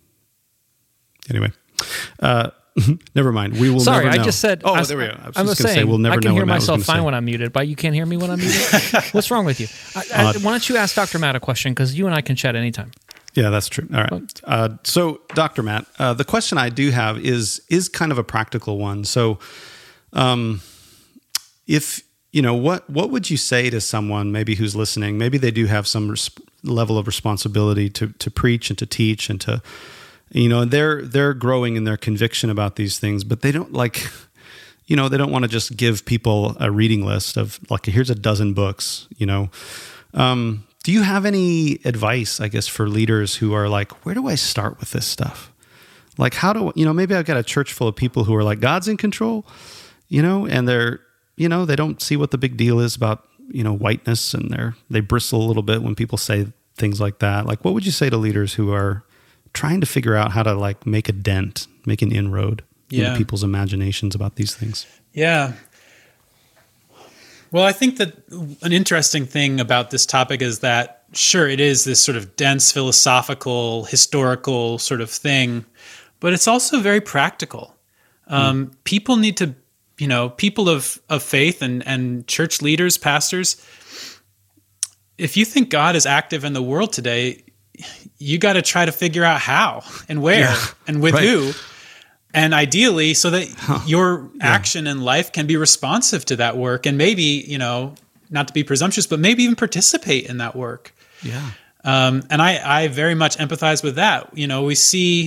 Anyway, uh, never mind. We will. Sorry, never know. I just said. Oh, I, there we go. I was I just was going to say we'll never I can know hear what Matt was myself gonna fine say. when I'm muted, but you can't hear me when I'm muted. What's wrong with you? I, I, uh, why don't you ask Doctor Matt a question, because you and I can chat anytime. Yeah, that's true. All right. Uh, so, Doctor Matt, uh, the question I do have is is kind of a practical one. So, um. If, you know, what what would you say to someone maybe who's listening? Maybe they do have some res- level of responsibility to to preach and to teach and to, you know, they're they're growing in their conviction about these things, but they don't like, you know, they don't want to just give people a reading list of like, here's a dozen books, you know. Um, do you have any advice, I guess, for leaders who are like, where do I start with this stuff? Like, how do, you know, maybe I've got a church full of people who are like, God's in control, you know, and they're, you know, they don't see what the big deal is about, you know, whiteness, and they're, they bristle a little bit when people say things like that. Like, what would you say to leaders who are trying to figure out how to like make a dent, make an inroad yeah. into people's imaginations about these things? Yeah. Well, I think that an interesting thing about this topic is that, sure, it is this sort of dense philosophical, historical sort of thing, but it's also very practical. Um, mm. People need to, you know, people of, of faith and, and church leaders, pastors, if you think God is active in the world today, you got to try to figure out how and where yeah, and with right. who. And ideally, so that huh. your action yeah. in life can be responsive to that work, and maybe, you know, not to be presumptuous, but maybe even participate in that work. Yeah. Um, and I, I very much empathize with that. You know, we see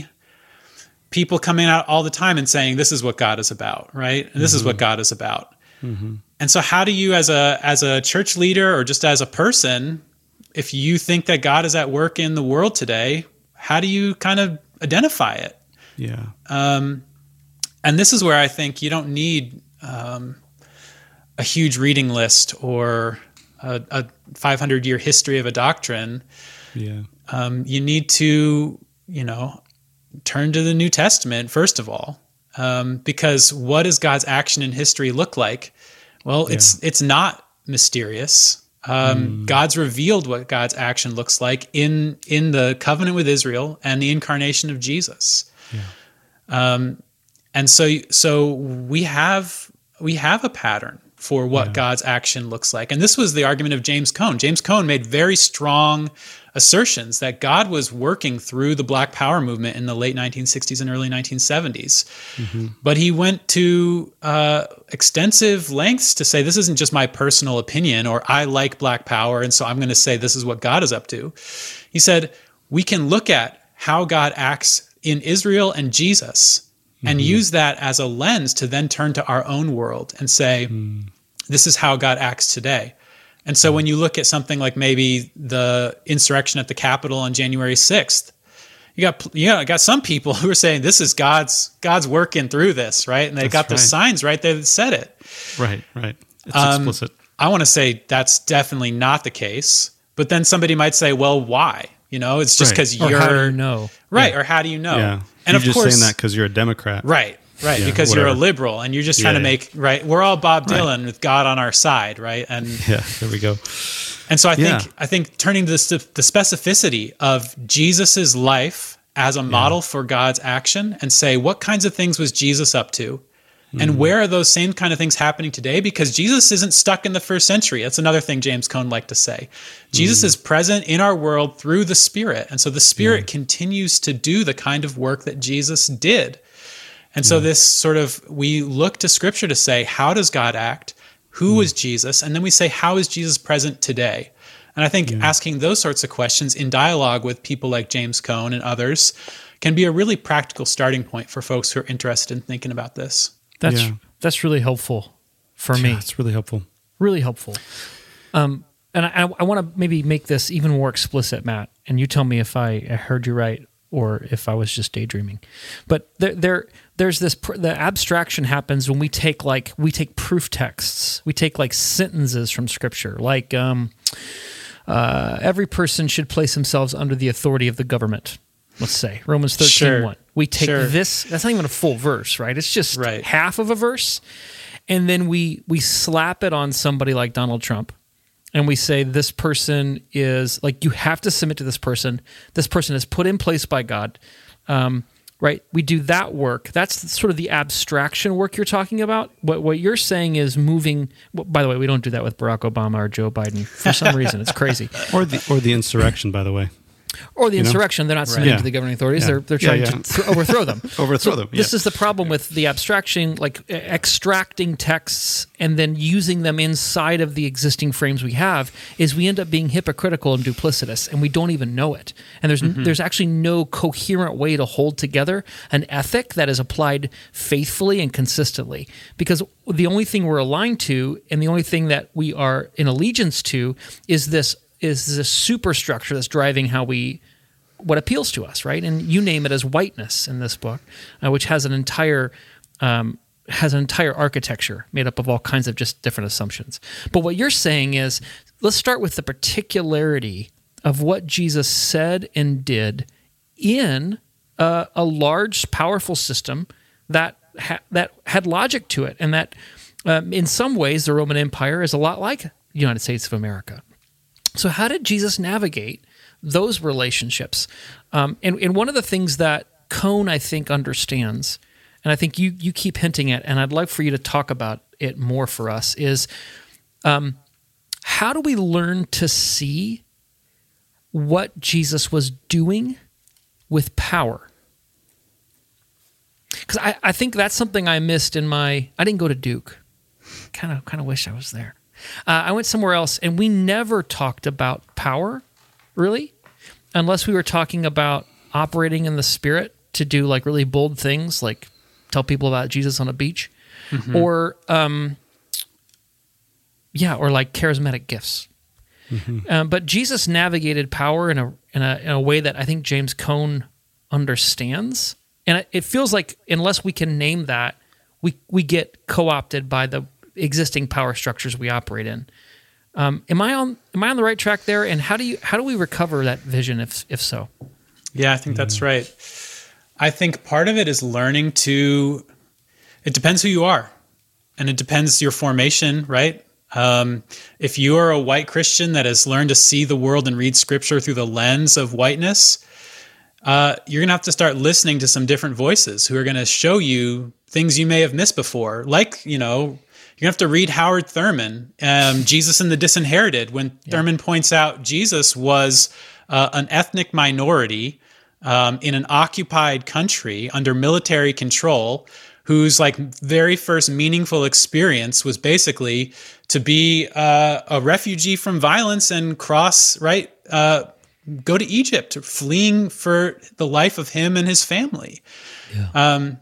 people coming out all the time and saying, this is what God is about, right? And this mm-hmm. is what God is about. Mm-hmm. And so how do you, as a as a church leader or just as a person, if you think that God is at work in the world today, how do you kind of identify it? Yeah. Um, and this is where I think you don't need um, a huge reading list or a, a five hundred year history of a doctrine. Yeah. Um, you need to, you know, turn to the New Testament, first of all, um, because what does God's action in history look like? Well, yeah. it's it's not mysterious. Um, mm. God's revealed what God's action looks like in in the covenant with Israel and the incarnation of Jesus. Yeah. Um, and so, so we have, we have a pattern for what yeah. God's action looks like. And this was the argument of James Cone. James Cone made very strong assertions that God was working through the Black Power movement in the late nineteen sixties and early nineteen seventies. Mm-hmm. But he went to uh, extensive lengths to say, this isn't just my personal opinion, or I like Black Power, and so I'm going to say this is what God is up to. He said, we can look at how God acts in Israel and Jesus, and mm-hmm. use that as a lens to then turn to our own world and say, mm. this is how God acts today. And so mm. when you look at something like maybe the insurrection at the Capitol on January sixth, you got you know, got some people who are saying this is God's God's working through this, right? And they got the right. signs right there that said it. Right, right. It's um, explicit. I want to say that's definitely not the case. But then somebody might say, well, why? You know, it's just because right. you're... Or how do you know? Right, yeah. or how do you know? Yeah. And you're of just course, saying that because you're a Democrat. Right, right, yeah, because whatever. you're a liberal and you're just trying yeah, to make... Yeah. Right, we're all Bob Dylan right. with God on our side, right? And yeah, there we go. And so I yeah. think I think turning to the, the specificity of Jesus's life as a model yeah. for God's action and say, what kinds of things was Jesus up to? And mm. where are those same kind of things happening today? Because Jesus isn't stuck in the first century. That's another thing James Cone liked to say. Jesus mm. is present in our world through the Spirit. And so the Spirit yeah. continues to do the kind of work that Jesus did. And so yeah. this sort of, we look to Scripture to say, how does God act? Who mm. was Jesus? And then we say, how is Jesus present today? And I think yeah. asking those sorts of questions in dialogue with people like James Cone and others can be a really practical starting point for folks who are interested in thinking about this. That's yeah. that's really helpful for me. Yeah, it's really helpful. Really helpful. Um, and I, I want to maybe make this even more explicit, Matt, and you tell me if I heard you right or if I was just daydreaming. But there, there there's this, the abstraction happens when we take like, we take proof texts. We take like sentences from Scripture, like um, uh, every person should place themselves under the authority of the government. Let's say Romans thirteen sure. one. We take sure. this, that's not even a full verse, right? It's just right. half of a verse. And then we we slap it on somebody like Donald Trump. And we say this person is, like, you have to submit to this person. This person is put in place by God, um, right? We do that work. That's sort of the abstraction work you're talking about. What what you're saying is moving, well, by the way, we don't do that with Barack Obama or Joe Biden. For some reason, it's crazy. Or the or the insurrection, by the way. Or the You know? insurrection, they're not submitting Yeah. to the governing authorities. Yeah. They're they're Yeah, trying yeah. to th- overthrow them. Overthrow So them, This yeah. is the problem with the abstraction, like e- extracting texts and then using them inside of the existing frames we have, is we end up being hypocritical and duplicitous, and we don't even know it. And there's Mm-hmm. there's actually no coherent way to hold together an ethic that is applied faithfully and consistently. Because the only thing we're aligned to, and the only thing that we are in allegiance to, is this is this superstructure that's driving how we. What appeals to us, right? And you name it as whiteness in this book, uh, which has an entire um, has an entire architecture made up of all kinds of just different assumptions. But what you're saying is, let's start with the particularity of what Jesus said and did in a, a large, powerful system that ha- that had logic to it, and that um, in some ways the Roman Empire is a lot like the United States of America. So how did Jesus navigate those relationships? Um, and, and one of the things that Cone, I think, understands, and I think you you keep hinting at, and I'd like for you to talk about it more for us, is um, how do we learn to see what Jesus was doing with power? Because I, I think that's something I missed in my, I didn't go to Duke. Kind of kind of wish I was there. Uh, I went somewhere else, and we never talked about power, really, unless we were talking about operating in the Spirit to do like really bold things, like tell people about Jesus on a beach, mm-hmm. or um, yeah, or like charismatic gifts. Mm-hmm. Um, but Jesus navigated power in a in a in a way that I think James Cone understands, and it, it feels like unless we can name that, we we get co-opted by the existing power structures we operate in. Um, am I on am I on the right track there? And how do you how do we recover that vision if if so? Yeah, I think that's right. I think part of it is learning to, it depends who you are, and it depends your formation, right? Um, if you are a white Christian that has learned to see the world and read scripture through the lens of whiteness, uh, you're going to have to start listening to some different voices who are going to show you things you may have missed before. Like, you know, you're going to have to read Howard Thurman, um, Jesus and the Disinherited, when yeah. Thurman points out Jesus was uh, an ethnic minority um, in an occupied country under military control, whose like very first meaningful experience was basically to be uh, a refugee from violence and cross, right, uh, go to Egypt, fleeing for the life of him and his family. Yeah. Um,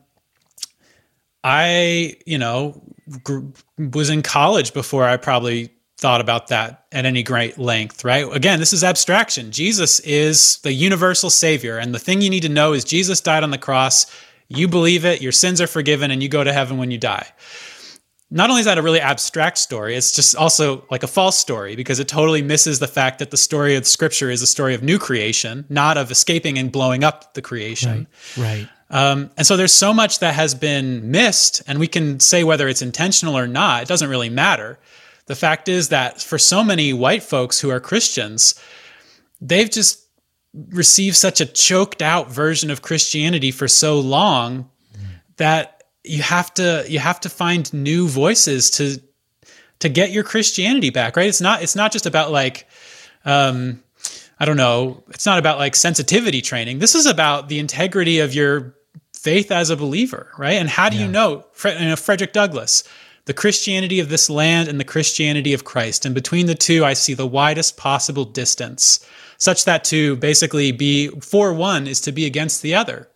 I, you know, gr- was in college before I probably thought about that at any great length, right? Again, this is abstraction. Jesus is the universal savior. And the thing you need to know is Jesus died on the cross. You believe it, your sins are forgiven, and you go to heaven when you die. Not only is that a really abstract story, it's just also like a false story, because it totally misses the fact that the story of Scripture is a story of new creation, not of escaping and blowing up the creation. Right, right. Um, and so there's so much that has been missed, and we can say whether it's intentional or not. It doesn't really matter. The fact is that for so many white folks who are Christians, they've just received such a choked out version of Christianity for so long mm. that you have to you have to find new voices to to get your Christianity back, right? It's not it's not just about like um, I don't know, it's not about like sensitivity training. This is about the integrity of your faith as a believer, right? And how do yeah. you know, you know, Frederick Douglass, the Christianity of this land and the Christianity of Christ, and between the two, I see the widest possible distance, such that to basically be for one is to be against the other.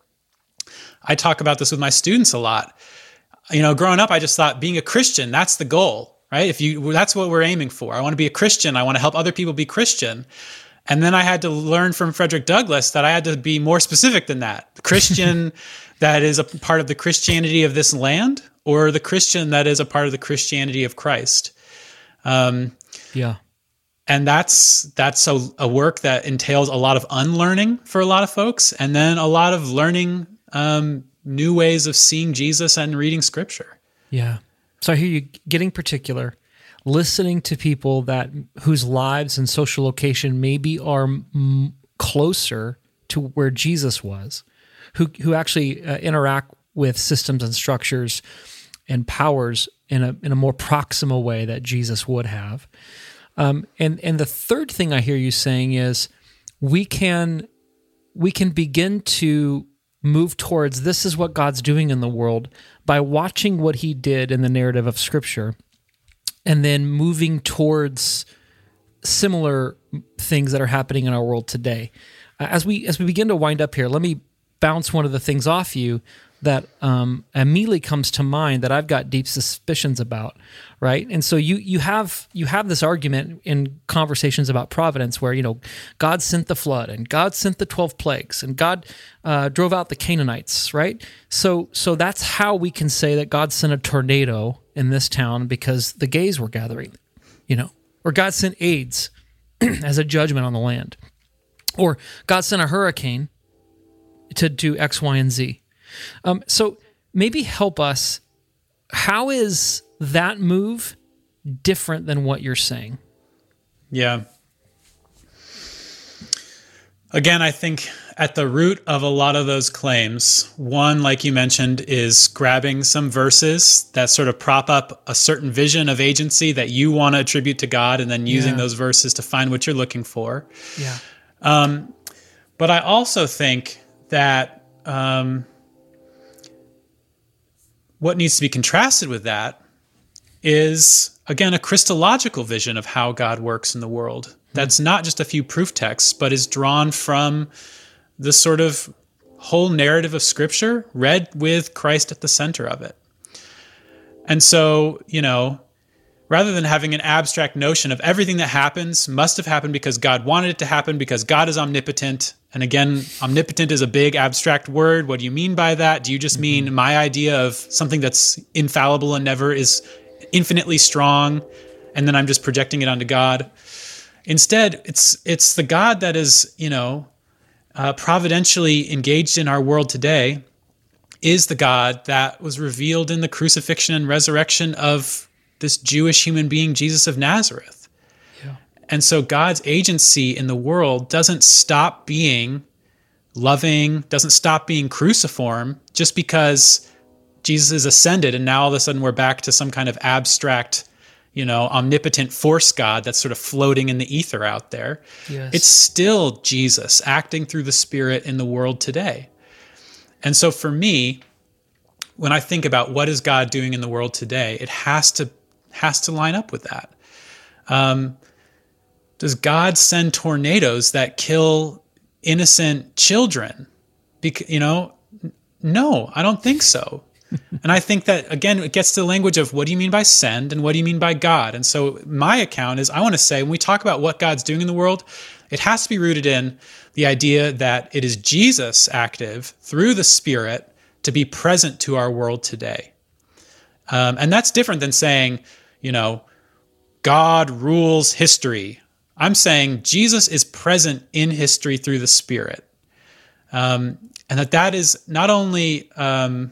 I talk about this with my students a lot. You know, growing up, I just thought being a Christian, that's the goal, right? If you, that's what we're aiming for. I want to be a Christian. I want to help other people be Christian. And then I had to learn from Frederick Douglass that I had to be more specific than that. The Christian that is a part of the Christianity of this land, or the Christian that is a part of the Christianity of Christ. Um, yeah. And that's that's a, a work that entails a lot of unlearning for a lot of folks, and then a lot of learning um, new ways of seeing Jesus and reading Scripture. Yeah. So I hear you getting particular, listening to people that whose lives and social location maybe are m- closer to where Jesus was, who who actually uh, interact with systems and structures and powers in a in a more proximal way that Jesus would have. Um, and and the third thing I hear you saying is, we can we can begin to move towards this is what God's doing in the world by watching what he did in the narrative of Scripture and then moving towards similar things that are happening in our world today. As we as we begin to wind up here, let me bounce one of the things off you that um, immediately comes to mind that I've got deep suspicions about, right? And so you you have you have this argument in conversations about providence where, you know, God sent the flood and God sent the twelve plagues and God uh, drove out the Canaanites, right? So so that's how we can say that God sent a tornado in this town because the gays were gathering, you know, or God sent AIDS as a judgment on the land, or God sent a hurricane to do X, Y, and Z. Um, so maybe help us. How is that move different than what you're saying? Yeah. Again, I think at the root of a lot of those claims, one, like you mentioned, is grabbing some verses that sort of prop up a certain vision of agency that you want to attribute to God, and then using Yeah. those verses to find what you're looking for. Yeah. Um, but I also think that um, what needs to be contrasted with that is, again, a Christological vision of how God works in the world. That's not just a few proof texts, but is drawn from the sort of whole narrative of Scripture, read with Christ at the center of it. And so, you know, rather than having an abstract notion of everything that happens must have happened because God wanted it to happen, because God is omnipotent. And again, omnipotent is a big abstract word. What do you mean by that? Do you just mean mm-hmm. my idea of something that's infallible and never is infinitely strong, and then I'm just projecting it onto God? Instead, it's it's the God that is, you know, uh, providentially engaged in our world today is the God that was revealed in the crucifixion and resurrection of this Jewish human being, Jesus of Nazareth. Yeah. And so God's agency in the world doesn't stop being loving, doesn't stop being cruciform just because Jesus is ascended and now all of a sudden we're back to some kind of abstract, you know, omnipotent force God that's sort of floating in the ether out there. Yes. It's still Jesus acting through the Spirit in the world today. And so for me, when I think about what is God doing in the world today, it has to has to line up with that. Um, does God send tornadoes that kill innocent children? Bec- you know, no, I don't think so. And I think that, again, it gets to the language of what do you mean by send and what do you mean by God? And so my account is I want to say when we talk about what God's doing in the world, it has to be rooted in the idea that it is Jesus active through the Spirit to be present to our world today. Um, and that's different than saying, you know, God rules history. I'm saying Jesus is present in history through the Spirit. Um, and that that is not only um,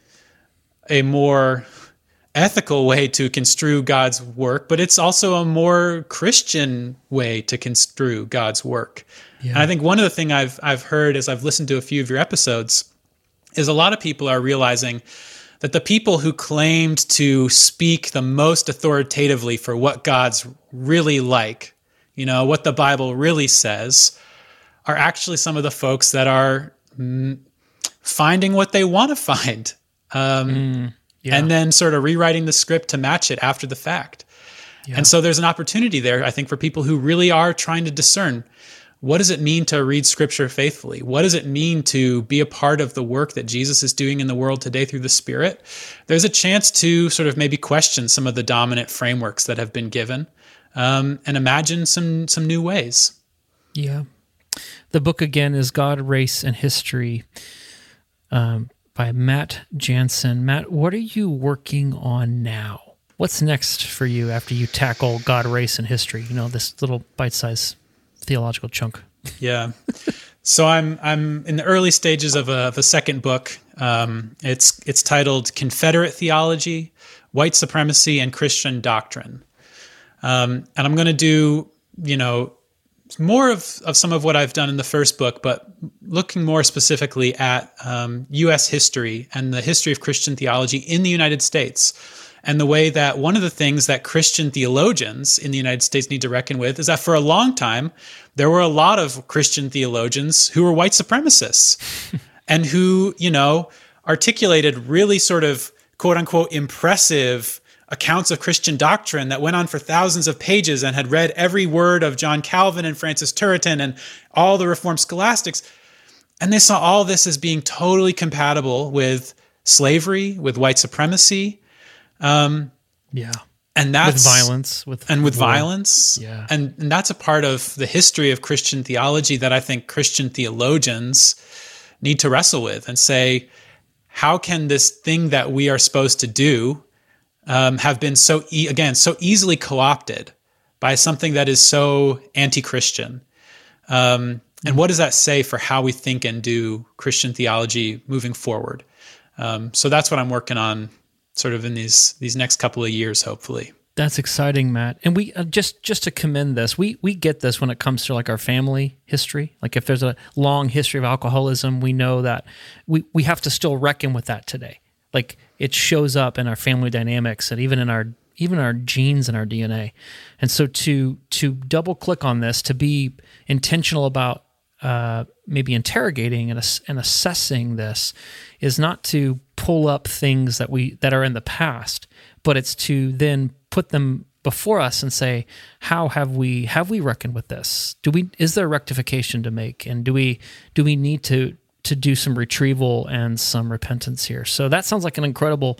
a more ethical way to construe God's work, but it's also a more Christian way to construe God's work. Yeah. And I think one of the things I've I've heard as I've listened to a few of your episodes is a lot of people are realizing that the people who claimed to speak the most authoritatively for what God's really like, you know, what the Bible really says, are actually some of the folks that are mm, finding what they want to find. Um, mm, yeah. And then sort of rewriting the script to match it after the fact. Yeah. And so there's an opportunity there, I think, for people who really are trying to discern, what does it mean to read Scripture faithfully? What does it mean to be a part of the work that Jesus is doing in the world today through the Spirit? There's a chance to sort of maybe question some of the dominant frameworks that have been given, um, and imagine some some new ways. Yeah. The book, again, is God, Race, and History, um, by Matt Jansen. Matt, what are you working on now? What's next for you after you tackle God, Race, and History? You know, this little bite-sized theological chunk. Yeah. So I'm I'm in the early stages of a, of a second book. Um, it's it's titled Confederate Theology, White Supremacy, and Christian Doctrine. Um, and I'm going to do, you know, more of, of some of what I've done in the first book, but looking more specifically at um, U S history and the history of Christian theology in the United States. And the way that one of the things that Christian theologians in the United States need to reckon with is that for a long time, there were a lot of Christian theologians who were white supremacists and who, you know, articulated really sort of quote unquote impressive accounts of Christian doctrine that went on for thousands of pages and had read every word of John Calvin and Francis Turretin and all the Reformed scholastics. And they saw all this as being totally compatible with slavery, with white supremacy. Um, yeah. And that's with violence, with and with war. violence. Yeah. And, and that's a part of the history of Christian theology that I think Christian theologians need to wrestle with and say, how can this thing that we are supposed to do um, have been so, e- again, so easily co-opted by something that is so anti-Christian? Um, and what does that say for how we think and do Christian theology moving forward? Um, so that's what I'm working on sort of in these these next couple of years, hopefully. That's exciting, Matt. And we uh, just just to commend this, we we get this when it comes to like our family history. Like if there's a long history of alcoholism, we know that we, we have to still reckon with that today. Like it shows up in our family dynamics and even in our even our genes and our D N A. And so to to double click on this, to be intentional about uh, maybe interrogating and, ass- and assessing this is not to pull up things that we that are in the past, but it's to then put them before us and say, how have we have we reckoned with this? Do we is there rectification to make, and do we do we need to to do some retrieval and some repentance here? So that sounds like an incredible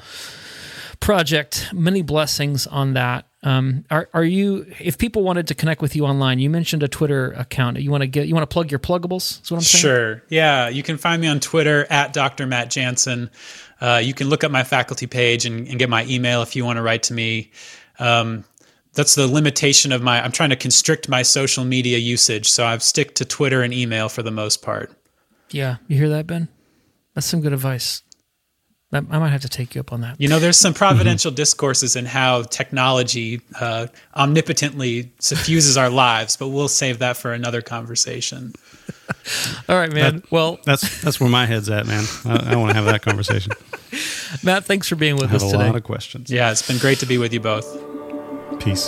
project. Many blessings on that. Um, are are you? If people wanted to connect with you online, you mentioned a Twitter account. You want to get you want to plug your pluggables? Is what I'm saying. Sure. Yeah, you can find me on Twitter at Doctor Matt Jansen. Uh, you can look up my faculty page and, and get my email if you want to write to me. Um, that's the limitation of my. I'm trying to constrict my social media usage, so I stick to Twitter and email for the most part. Yeah, you hear that, Ben? That's some good advice. I might have to take you up on that. You know, there's some providential mm-hmm. discourses in how technology uh, omnipotently suffuses our lives, but we'll save that for another conversation. All right, man. That, well, that's that's where my head's at, man. I, I want to have that conversation. Matt, thanks for being with I us have today. a lot of questions. Yeah, it's been great to be with you both. Peace.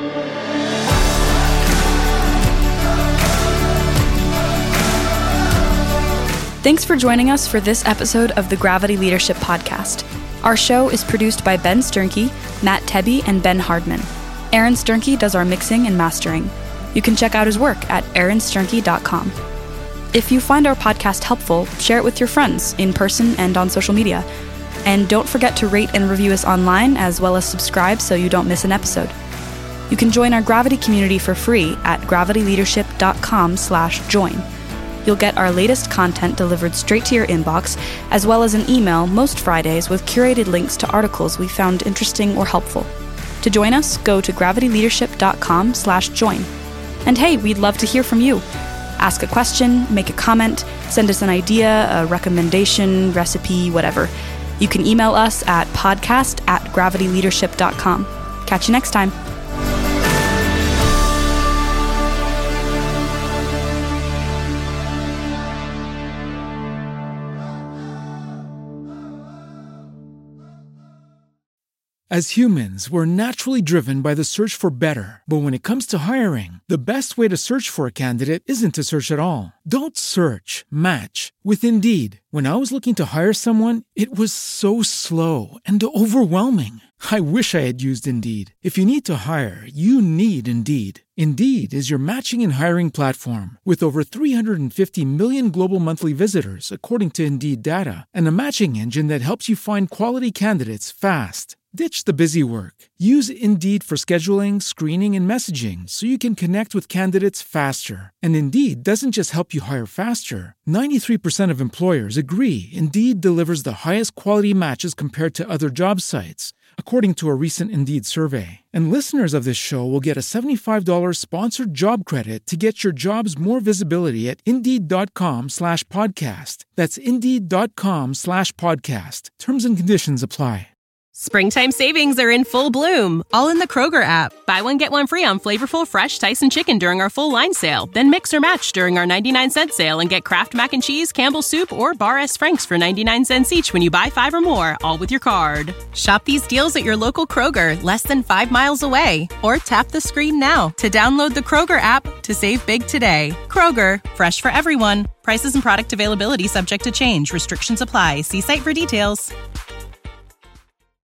Thanks for joining us for this episode of the Gravity Leadership Podcast. Our show is produced by Ben Sternke, Matt Tebbe, and Ben Hardman. Aaron Sternke does our mixing and mastering. You can check out his work at aaron sternke dot com. If you find our podcast helpful, share it with your friends in person and on social media. And don't forget to rate and review us online, as well as subscribe so you don't miss an episode. You can join our Gravity community for free at gravity leadership dot com slash join. You'll get our latest content delivered straight to your inbox, as well as an email most Fridays with curated links to articles we found interesting or helpful. To join us, go to gravity leadership dot com slash join. And hey, we'd love to hear from you. Ask a question, make a comment, send us an idea, a recommendation, recipe, whatever. You can email us at podcast at gravity leadership dot com. Catch you next time. As humans, we're naturally driven by the search for better. But when it comes to hiring, the best way to search for a candidate isn't to search at all. Don't search, match with Indeed. When I was looking to hire someone, it was so slow and overwhelming. I wish I had used Indeed. If you need to hire, you need Indeed. Indeed is your matching and hiring platform with over three hundred fifty million global monthly visitors, according to Indeed data, and a matching engine that helps you find quality candidates fast. Ditch the busy work. Use Indeed for scheduling, screening, and messaging so you can connect with candidates faster. And Indeed doesn't just help you hire faster. ninety-three percent of employers agree Indeed delivers the highest quality matches compared to other job sites, according to a recent Indeed survey. And listeners of this show will get a seventy-five dollars sponsored job credit to get your jobs more visibility at Indeed.com slash podcast. That's Indeed.com slash podcast. Terms and conditions apply. Springtime savings are in full bloom, all in the Kroger app. Buy one, get one free on flavorful fresh Tyson chicken during our full line sale. Then mix or match during our ninety-nine cent sale and get Kraft Mac and Cheese, Campbell's Soup, or Bar S. Frank's for ninety-nine cents each when you buy five or more, all with your card. Shop these deals at your local Kroger, less than five miles away. Or tap the screen now to download the Kroger app to save big today. Kroger, fresh for everyone. Prices and product availability subject to change. Restrictions apply. See site for details.